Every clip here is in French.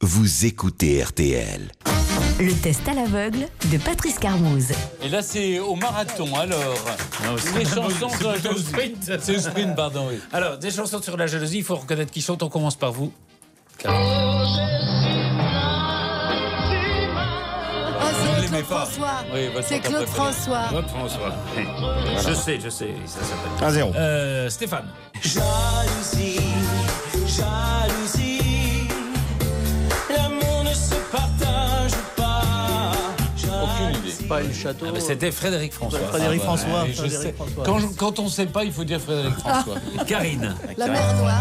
Vous écoutez RTL. Le test à l'aveugle de Patrice Carmouze. Et là, c'est au marathon, alors. Les chansons sur la jalousie. C'est au sprint, pardon, oui. Alors, des chansons sur la jalousie, il faut reconnaître qui chante. On commence par vous. Oh, c'est Claude François. Oui, votre C'est chanteur Claude préféré. François. Claude François. Je sais, ça s'appelle. 1-0. Stéphane. Jalousie, jalousie, l'amour ne se partage pas. Aucune idée. Pas le château. Ah, mais c'était Frédéric François. Frédéric François. Et je Frédéric sais. François. Quand on ne sait pas, il faut dire Frédéric François. Karine. La mer Noire.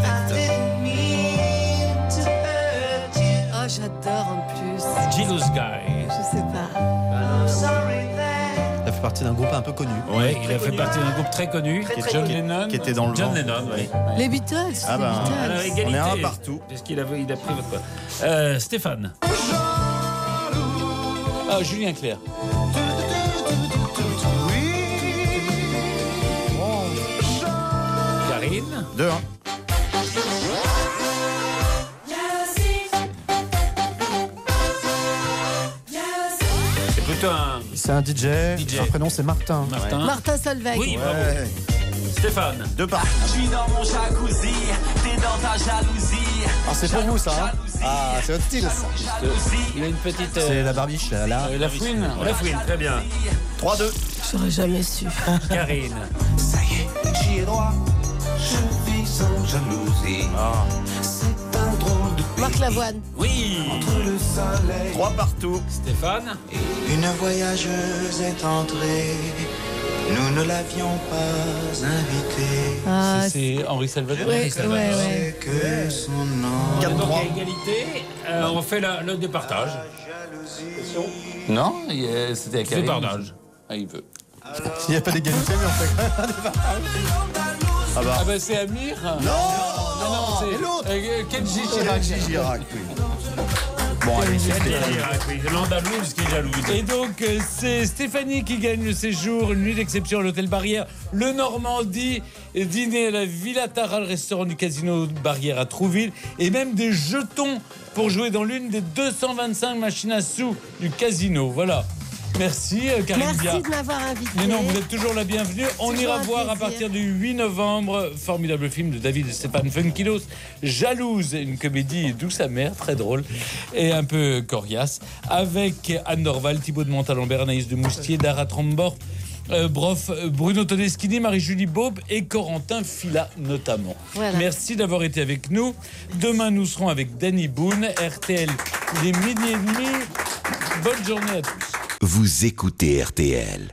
Oh, j'adore en plus. Jealous Guy. Je sais pas. Il a fait partie d'un groupe un peu connu. Ouais, il a fait partie d'un groupe très connu. John Lennon. Qui était dans le John vent. Lennon, oui. Les Beatles. Ah bah, les Beatles. Alors, égalité. On est un partout. Puisqu'il a pris votre quoi. Stéphane. Ah, Julien Clerc. Karine. 2-1. C'est plutôt un. C'est un DJ. DJ. Son prénom, c'est Martin. Martin. Martin Solveig. Oui, bravo. Ouais. Stéphane. 2 partout. Je suis dans mon jacuzzi, t'es dans ta jalousie. Ah, c'est pour vous, ça. Hein ah, c'est votre style, ça. Il a une petite. C'est la barbiche, là. La Fouine. La fouine, très bien. 3-2. J'aurais jamais su. Karine. Ça y est, j'y ai droit. Je vis sans jalousie. C'est un drôle de Marc Lavoine. Oui. entre le soleil. 3 partout. Stéphane. Une voyageuse est entrée. Nous ne l'avions pas invitée. Ah, C'est Henri Salvador. ouais, Salvador. ouais, ouais. C'est que son nom. Donc 4-3. à égalité, on fait le départage. Non, c'était à Karine. Départage. Ah, il veut. Il n'y a pas d'égalité, mais on fait quand même un départage. Ah bah. Ah, bah, c'est Amir. Non, c'est et l'autre Kenji Gilles Girac, oui. Bon, allez, c'est C'est l'Andalouse qui est jalouse. Et donc, c'est Stéphanie qui gagne le séjour, une nuit d'exception à l'hôtel Barrière, le Normandie, dîner à la Villa Tara, le restaurant du casino Barrière à Trouville, et même des jetons pour jouer dans l'une des 225 machines à sous du casino. Voilà. Merci, Karine Bia. Merci de m'avoir invité. Mais non, vous êtes toujours la bienvenue. On Toujours ira un voir à plaisir. partir du 8 novembre, formidable film de David et Stéphane Funkilos, Jalouse, une comédie douce amère, très drôle et un peu coriace, avec Anne Dorval, Thibaut de Montalembert, Anaïs de Moustier, Dara Trambort, Broff, Bruno Todeschini, Marie-Julie Baube et Corentin Fila notamment. Voilà. Merci d'avoir été avec nous. Demain, nous serons avec Danny Boone, RTL, il est 12:30. Bonne journée à tous. Vous écoutez RTL.